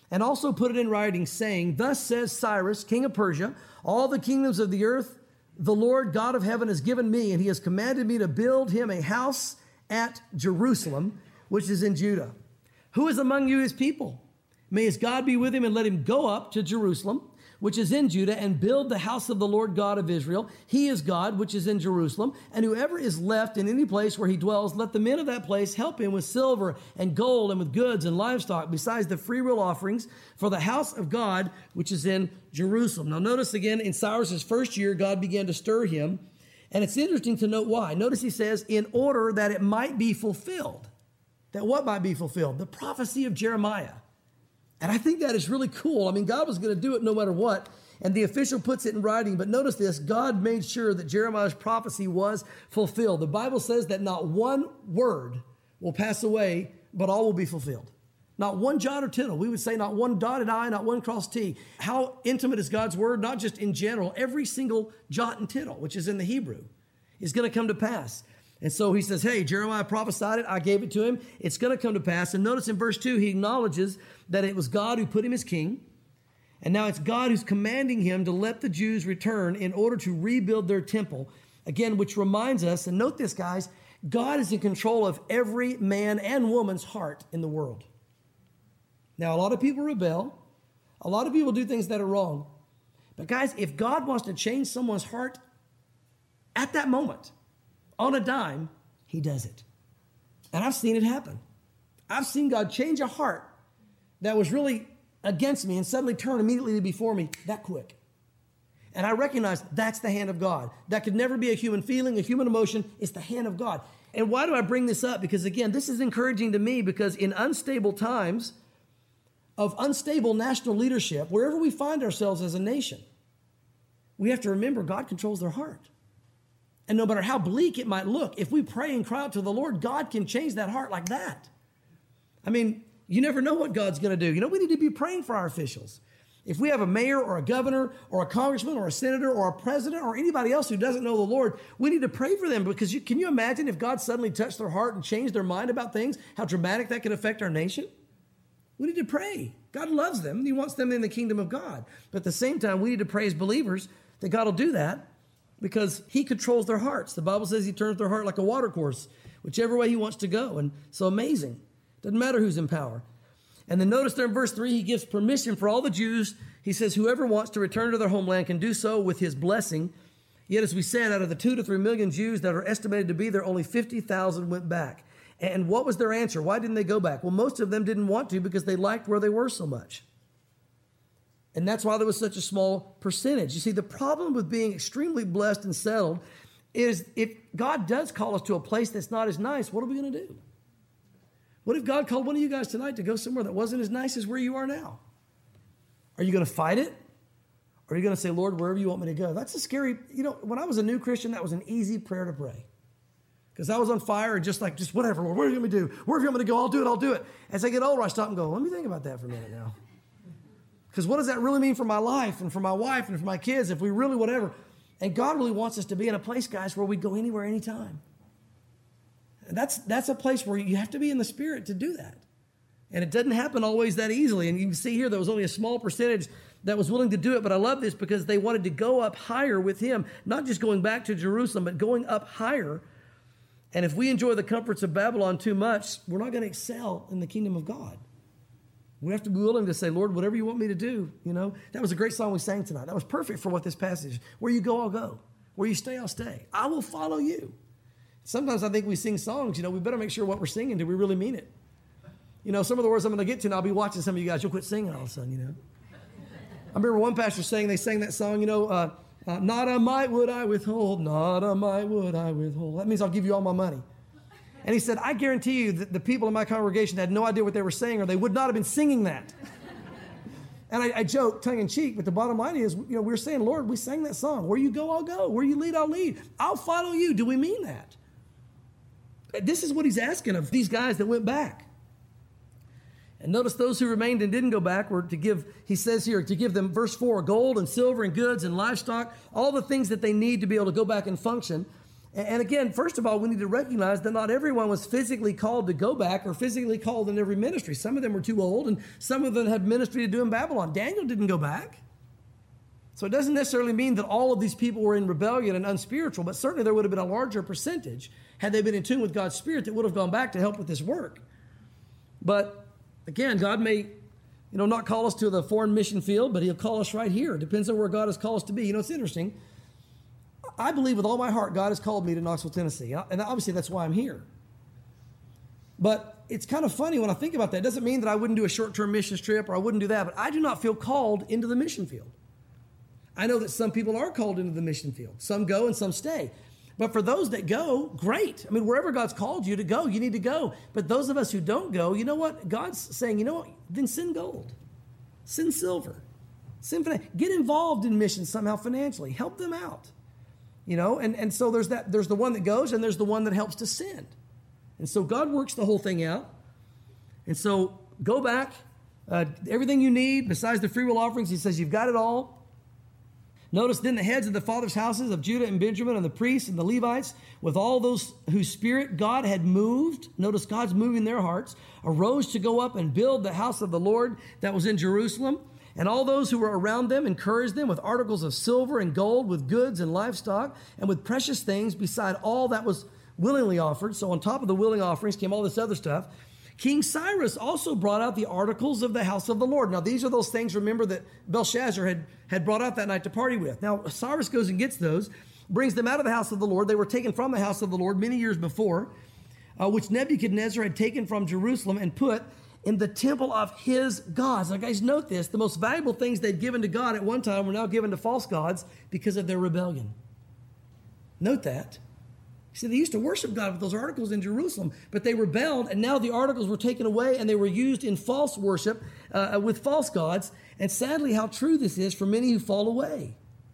and also put it in writing, saying, thus says Cyrus, king of Persia, all the kingdoms of the earth, the Lord God of heaven has given me, and he has commanded me to build him a house at Jerusalem, which is in Judah. Who is among you his people? May his God be with him, and let him go up to Jerusalem, which is in Judah, and build the house of the Lord God of Israel. He is God, which is in Jerusalem. And whoever is left in any place where he dwells, let the men of that place help him with silver and gold and with goods and livestock, besides the freewill offerings for the house of God, which is in Jerusalem. Now notice again, in Cyrus's first year, God began to stir him. And it's interesting to note why. Notice he says, in order that it might be fulfilled. That what might be fulfilled? The prophecy of Jeremiah. And I think that is really cool. I mean, God was going to do it no matter what. And the official puts it in writing. But notice this, God made sure that Jeremiah's prophecy was fulfilled. The Bible says that not one word will pass away, but all will be fulfilled. Not one jot or tittle. We would say not one dotted I, not one crossed T. How intimate is God's word? Not just in general. Every single jot and tittle, which is in the Hebrew, is going to come to pass. And so he says, hey, Jeremiah prophesied it. I gave it to him. It's going to come to pass. And notice in verse two, he acknowledges that it was God who put him as king. And now it's God who's commanding him to let the Jews return in order to rebuild their temple. Again, which reminds us, and note this, guys, God is in control of every man and woman's heart in the world. Now, a lot of people rebel. A lot of people do things that are wrong. But guys, if God wants to change someone's heart at that moment, on a dime, he does it. And I've seen it happen. I've seen God change a heart that was really against me and suddenly turn immediately before me that quick. And I recognize that's the hand of God. That could never be a human feeling, a human emotion. It's the hand of God. And why do I bring this up? Because again, this is encouraging to me because in unstable times of unstable national leadership, wherever we find ourselves as a nation, we have to remember God controls their heart. And no matter how bleak it might look, if we pray and cry out to the Lord, God can change that heart like that. I mean, you never know what God's going to do. You know, we need to be praying for our officials. If we have a mayor or a governor or a congressman or a senator or a president or anybody else who doesn't know the Lord, we need to pray for them because you, can you imagine if God suddenly touched their heart and changed their mind about things, how dramatic that could affect our nation? We need to pray. God loves them and he wants them in the kingdom of God. But at the same time, we need to pray as believers that God will do that because he controls their hearts. The Bible says he turns their heart like a water course, whichever way he wants to go. And so amazing. Doesn't matter who's in power. And then notice there in verse three, he gives permission for all the Jews. He says, whoever wants to return to their homeland can do so with his blessing. Yet, as we said, out of the two to three million Jews that are estimated to be there, only fifty thousand went back. And what was their answer? Why didn't they go back? Well, most of them didn't want to because they liked where they were so much. And that's why there was such a small percentage. You see, the problem with being extremely blessed and settled is if God does call us to a place that's not as nice, what are we going to do? What if God called one of you guys tonight to go somewhere that wasn't as nice as where you are now? Are you going to fight it? Or are you going to say, Lord, wherever you want me to go? That's a scary, you know, when I was a new Christian, that was an easy prayer to pray. Because I was on fire and just like, just whatever, Lord, where are you going to do? Wherever you want me to go, I'll do it, I'll do it. As I get older, I stop and go, let me think about that for a minute now. Because what does that really mean for my life and for my wife and for my kids if we really whatever? And God really wants us to be in a place, guys, where we go anywhere, anytime. And that's, that's a place where you have to be in the Spirit to do that. And it doesn't happen always that easily. And you can see here there was only a small percentage that was willing to do it. But I love this because they wanted to go up higher with him, not just going back to Jerusalem, but going up higher. And if we enjoy the comforts of Babylon too much, we're not going to excel in the kingdom of God. We have to be willing to say, Lord, whatever you want me to do, you know. That was a great song we sang tonight. That was perfect for what this passage is. Where you go, I'll go. Where you stay, I'll stay. I will follow you. Sometimes I think we sing songs, you know, we better make sure what we're singing, do we really mean it? You know, some of the words I'm going to get to, and I'll be watching some of you guys, you'll quit singing all of a sudden, you know. I remember one pastor saying, they sang that song, you know, uh, uh, not a mite would I withhold, not a mite would I withhold. That means I'll give you all my money. And he said, I guarantee you that the people in my congregation had no idea what they were saying, or they would not have been singing that. And I, I joke, tongue in cheek, but the bottom line is, you know, we're saying, Lord, we sang that song. Where you go, I'll go. Where you lead, I'll lead. I'll follow you. Do we mean that? This is what he's asking of these guys that went back. And notice those who remained and didn't go back were to give, he says here, to give them, verse four, gold and silver and goods and livestock, all the things that they need to be able to go back and function. And again, first of all, we need to recognize that not everyone was physically called to go back or physically called in every ministry. Some of them were too old, and some of them had ministry to do in Babylon. Daniel didn't go back. So it doesn't necessarily mean that all of these people were in rebellion and unspiritual, but certainly there would have been a larger percentage, had they been in tune with God's Spirit, that would have gone back to help with this work. But again, God may, you know, not call us to the foreign mission field, but he'll call us right here. It depends on where God has called us to be. You know, it's interesting. I believe with all my heart God has called me to Knoxville, Tennessee. And obviously that's why I'm here. But it's kind of funny when I think about that. It doesn't mean that I wouldn't do a short-term missions trip or I wouldn't do that, but I do not feel called into the mission field. I know that some people are called into the mission field. Some go and some stay. But for those that go, great. I mean, wherever God's called you to go, you need to go. But those of us who don't go, you know what? God's saying, you know what? Then send gold. Send silver. Send fin- Get involved in missions somehow financially. Help them out. You know, and, and so there's that. There's the one that goes and there's the one that helps to send. And so God works the whole thing out. And so go back. Uh, everything you need besides the free will offerings, he says you've got it all. Notice then the heads of the fathers' houses of Judah and Benjamin and the priests and the Levites, with all those whose spirit God had moved, notice God's moving their hearts, arose to go up and build the house of the Lord that was in Jerusalem. And all those who were around them encouraged them with articles of silver and gold, with goods and livestock, and with precious things beside all that was willingly offered. So on top of the willing offerings came all this other stuff. King Cyrus also brought out the articles of the house of the Lord. Now, these are those things, remember, that Belshazzar had, had brought out that night to party with. Now, Cyrus goes and gets those, brings them out of the house of the Lord. They were taken from the house of the Lord many years before, uh, which Nebuchadnezzar had taken from Jerusalem and put in the temple of his gods. Now, guys, note this. The most valuable things they'd given to God at one time were now given to false gods because of their rebellion. Note that. See, they used to worship God with those articles in Jerusalem, but they rebelled, and now the articles were taken away, and they were used in false worship uh, with false gods. And sadly, how true this is for many who fall away.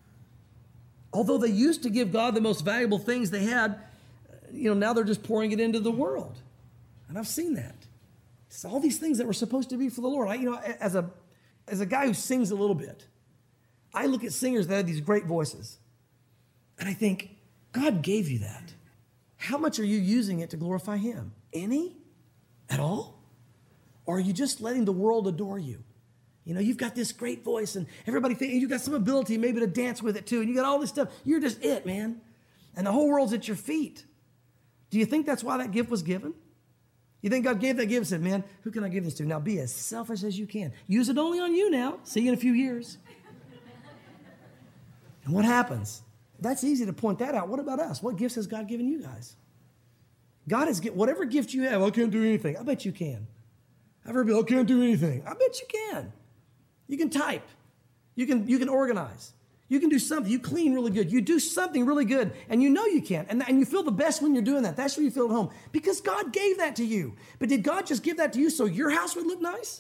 Although they used to give God the most valuable things they had, you know, now they're just pouring it into the world. And I've seen that. It's all these things that were supposed to be for the Lord. I, you know, as a, as a guy who sings a little bit, I look at singers that have these great voices, and I think, God gave you that. How much are you using it to glorify him? Any? At all? Or are you just letting the world adore you? You know, you've got this great voice and everybody thinks you've got some ability maybe to dance with it too. And you got all this stuff. You're just it, man. And the whole world's at your feet. Do you think that's why that gift was given? You think God gave that gift and said, man, who can I give this to? Now be as selfish as you can. Use it only on you now. See you in a few years. And what happens? That's easy to point that out. What about us? What gifts has God given you guys? God has given whatever gift you have. I can't do anything. I bet you can. I've heard people, I can't do anything. I bet you can. You can type. You can, you can organize. You can do something. You clean really good. You do something really good, and you know you can. And, and you feel the best when you're doing that. That's where you feel at home. Because God gave that to you. But did God just give that to you so your house would look nice?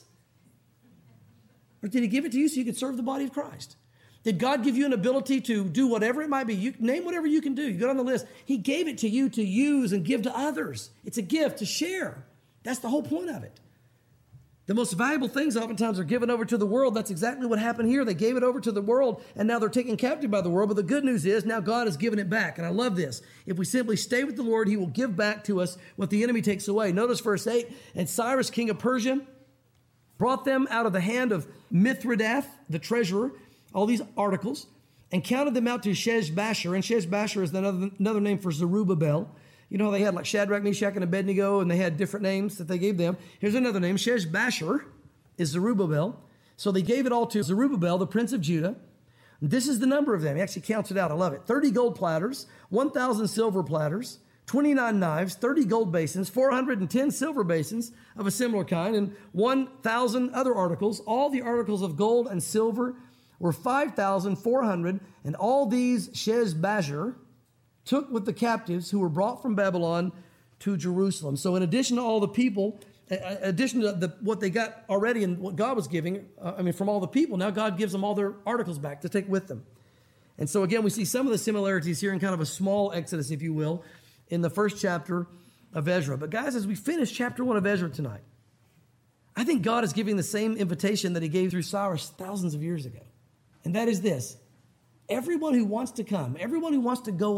Or did he give it to you so you could serve the body of Christ? Did God give you an ability to do whatever it might be? You name whatever you can do. You go on the list. He gave it to you to use and give to others. It's a gift to share. That's the whole point of it. The most valuable things oftentimes are given over to the world. That's exactly what happened here. They gave it over to the world, and now they're taken captive by the world. But the good news is now God has given it back. And I love this. If we simply stay with the Lord, he will give back to us what the enemy takes away. Notice verse eight. And Cyrus, king of Persia, brought them out of the hand of Mithridath, the treasurer, all these articles, and counted them out to Sheshbazzar. And Sheshbazzar is another, another name for Zerubbabel. You know, they had like Shadrach, Meshach, and Abednego, and they had different names that they gave them. Here's another name. Sheshbazzar is Zerubbabel. So they gave it all to Zerubbabel, the prince of Judah. This is the number of them. He actually counts it out. I love it. thirty gold platters, one thousand silver platters, twenty-nine knives, thirty gold basins, four hundred ten silver basins of a similar kind, and one thousand other articles. All the articles of gold and silver were five thousand four hundred, and all these Sheshbazzar took with the captives who were brought from Babylon to Jerusalem. So in addition to all the people, in addition to the, what they got already and what God was giving, uh, I mean, from all the people, now God gives them all their articles back to take with them. And so again, we see some of the similarities here in kind of a small Exodus, if you will, in the first chapter of Ezra. But guys, as we finish chapter one of Ezra tonight, I think God is giving the same invitation that he gave through Cyrus thousands of years ago. And that is this: everyone who wants to come, everyone who wants to go up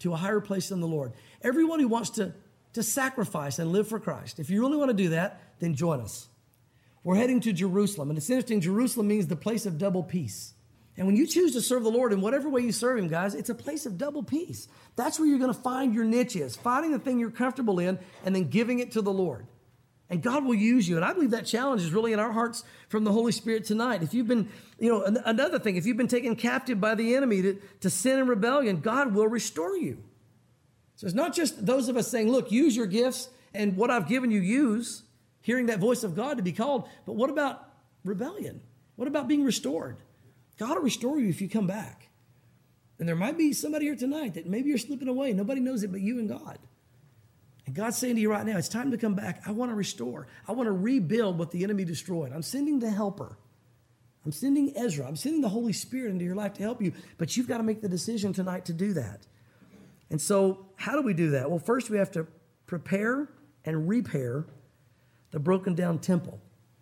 to a higher place in the Lord. Everyone who wants to, to sacrifice and live for Christ, if you really want to do that, then join us. We're heading to Jerusalem. And it's interesting, Jerusalem means the place of double peace. And when you choose to serve the Lord in whatever way you serve him, guys, it's a place of double peace. That's where you're going to find your niche is, finding the thing you're comfortable in and then giving it to the Lord. And God will use you. And I believe that challenge is really in our hearts from the Holy Spirit tonight. If you've been, you know, another thing, if you've been taken captive by the enemy to, to sin and rebellion, God will restore you. So it's not just those of us saying, look, use your gifts and what I've given you, use, hearing that voice of God to be called. But what about rebellion? What about being restored? God will restore you if you come back. And there might be somebody here tonight that maybe you're slipping away. Nobody knows it but you and God. And God's saying to you right now, it's time to come back. I want to restore. I want to rebuild what the enemy destroyed. I'm sending the helper. I'm sending Ezra. I'm sending the Holy Spirit into your life to help you. But you've got to make the decision tonight to do that. And so how do we do that? Well, first we have to prepare and repair the broken down temple.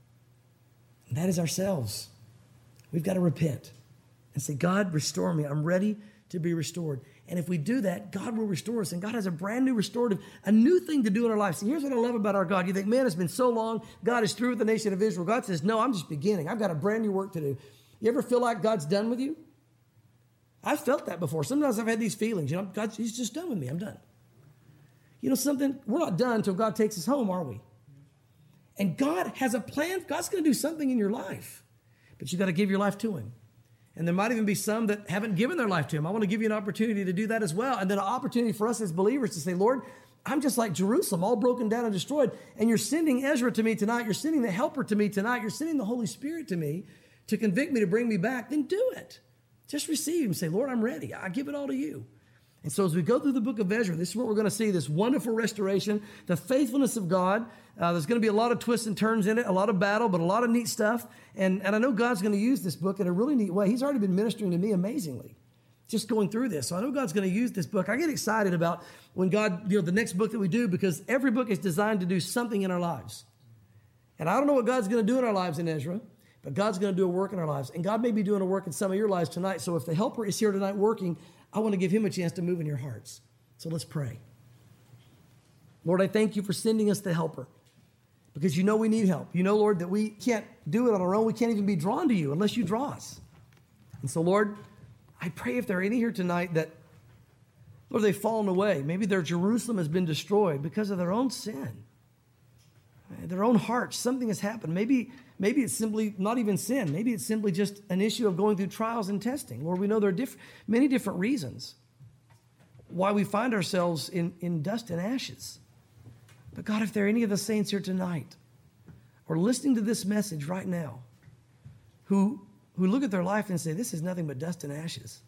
And that is ourselves. We've got to repent and say, God, restore me. I'm ready to be restored. And if we do that, God will restore us. And God has a brand new restorative, a new thing to do in our lives. And here's what I love about our God. You think, man, it's been so long. God is through with the nation of Israel. God says, no, I'm just beginning. I've got a brand new work to do. You ever feel like God's done with you? I've felt that before. Sometimes I've had these feelings. You know, God, he's just done with me. I'm done. You know something? We're not done until God takes us home, are we? And God has a plan. God's going to do something in your life. But you got to give your life to him. And there might even be some that haven't given their life to him. I want to give you an opportunity to do that as well. And then an opportunity for us as believers to say, Lord, I'm just like Jerusalem, all broken down and destroyed. And you're sending Ezra to me tonight. You're sending the helper to me tonight. You're sending the Holy Spirit to me to convict me, to bring me back. Then do it. Just receive him. Say, Lord, I'm ready. I give it all to you. And so as we go through the book of Ezra, this is what we're going to see, this wonderful restoration, the faithfulness of God. Uh, there's going to be a lot of twists and turns in it, a lot of battle, but a lot of neat stuff. And, and I know God's going to use this book in a really neat way. He's already been ministering to me amazingly, just going through this. So I know God's going to use this book. I get excited about when God, you know, the next book that we do, because every book is designed to do something in our lives. And I don't know what God's going to do in our lives in Ezra, but God's going to do a work in our lives. And God may be doing a work in some of your lives tonight. So if the helper is here tonight working, I want to give him a chance to move in your hearts. So let's pray. Lord, I thank you for sending us the helper, because you know we need help. You know, Lord, that we can't do it on our own. We can't even be drawn to you unless you draw us. And so, Lord, I pray if there are any here tonight that, Lord, they've fallen away. Maybe their Jerusalem has been destroyed because of their own sin, their own hearts. Something has happened. Maybe, maybe it's simply not even sin. Maybe it's simply just an issue of going through trials and testing. Lord, we know there are diff- many different reasons why we find ourselves in, in dust and ashes. But God, if there are any of the saints here tonight or listening to this message right now who, who look at their life and say, this is nothing but dust and ashes,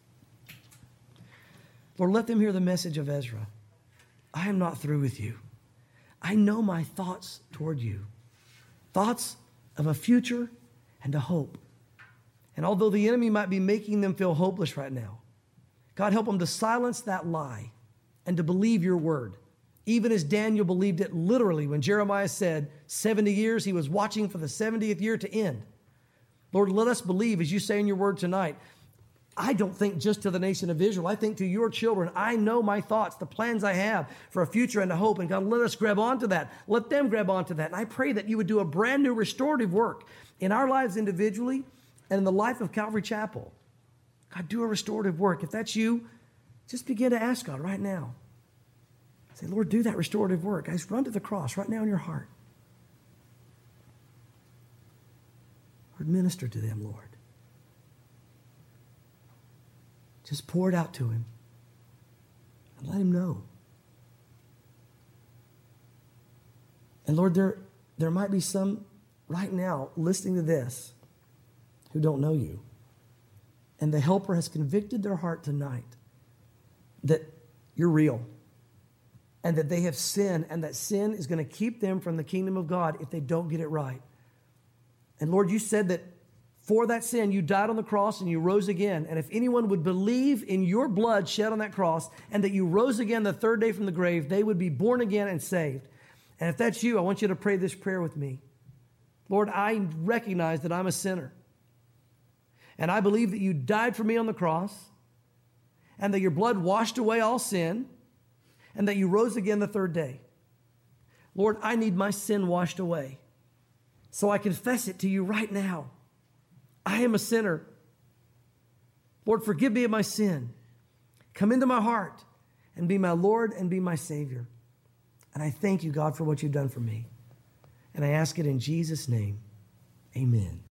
Lord, let them hear the message of Ezra. I am not through with you. I know my thoughts toward you, thoughts of a future and a hope. And although the enemy might be making them feel hopeless right now, God, help them to silence that lie and to believe your word. Even as Daniel believed it literally when Jeremiah said seventy years, he was watching for the seventieth year to end. Lord, let us believe, as you say in your word tonight, I don't think just to the nation of Israel. I think to your children. I know my thoughts, the plans I have for a future and a hope. And God, let us grab onto that. Let them grab onto that. And I pray that you would do a brand new restorative work in our lives individually and in the life of Calvary Chapel. God, do a restorative work. If that's you, just begin to ask God right now. Say, Lord, do that restorative work. Guys, run to the cross right now in your heart. Lord, minister to them, Lord. Just pour it out to him and let him know. And Lord, there, there might be some right now listening to this who don't know you. And the helper has convicted their heart tonight that you're real and that they have sinned, and that sin is going to keep them from the kingdom of God if they don't get it right. And Lord, you said that for that sin, you died on the cross and you rose again. And if anyone would believe in your blood shed on that cross and that you rose again the third day from the grave, they would be born again and saved. And if that's you, I want you to pray this prayer with me. Lord, I recognize that I'm a sinner. And I believe that you died for me on the cross. and that your blood washed away all sin, and that you rose again the third day. Lord, I need my sin washed away. So I confess it to you right now. I am a sinner. Lord, forgive me of my sin. Come into my heart and be my Lord and be my Savior. And I thank you, God, for what you've done for me. And I ask it in Jesus' name. Amen.